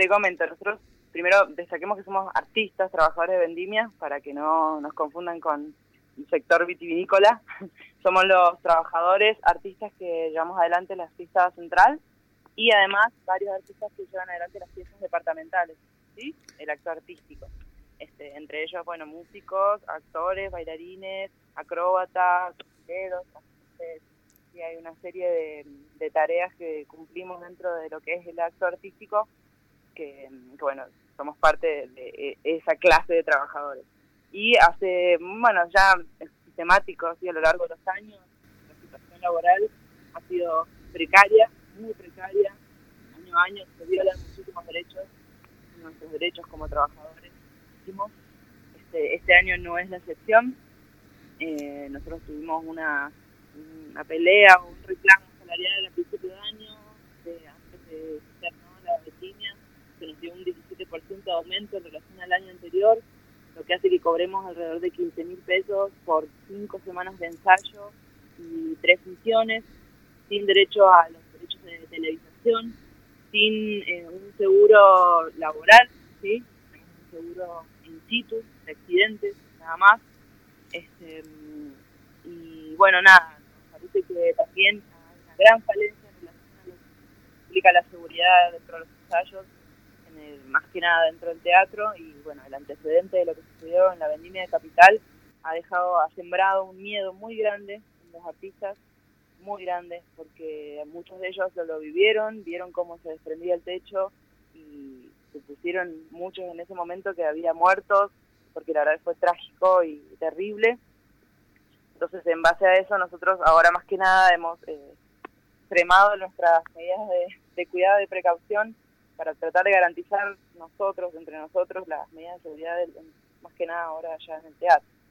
te comento, nosotros primero destaquemos que somos artistas, trabajadores de vendimia, para que no nos confundan con el sector vitivinícola. Somos los trabajadores, artistas que llevamos adelante la fiesta central y además varios artistas que llevan adelante las fiestas departamentales, ¿sí? El acto artístico. Entre ellos, bueno, músicos, actores, bailarines, acróbatas, cocineros. Sí, hay una serie de tareas que cumplimos dentro de lo que es el acto artístico, que bueno, somos parte de esa clase de trabajadores. Y bueno, ya es sistemático, así a lo largo de los años, la situación laboral ha sido precaria, muy precaria. Año a año se violan muchísimos derechos, nuestros derechos como trabajadores. Este año no es la excepción. Nosotros tuvimos una pelea o un reclamo salarial al principio de año, antes de ser la vendimia, se nos dio un 17% de aumento en relación al año anterior, lo que hace que cobremos alrededor de 15.000 pesos por 5 semanas de ensayo y 3 funciones, sin derecho a los derechos de televisación, sin un seguro laboral, ¿sí? Tenemos un seguro in situ de accidentes, nada más. Y bueno, nada, nos parece que también hay una gran falencia en relación a lo que implica la seguridad dentro de los ensayos, más que nada dentro del teatro. Y bueno, el antecedente de lo que sucedió en la vendimia de Capital ha sembrado un miedo muy grande en los artistas, muy grande, porque muchos de ellos lo vieron cómo se desprendía el techo y se pusieron muchos en ese momento que había muertos, porque la verdad fue trágico y terrible. Entonces, en base a eso, nosotros ahora más que nada hemos extremado nuestras medidas de cuidado y precaución para tratar de garantizar entre nosotros, las medidas de seguridad, más que nada ahora ya en el teatro.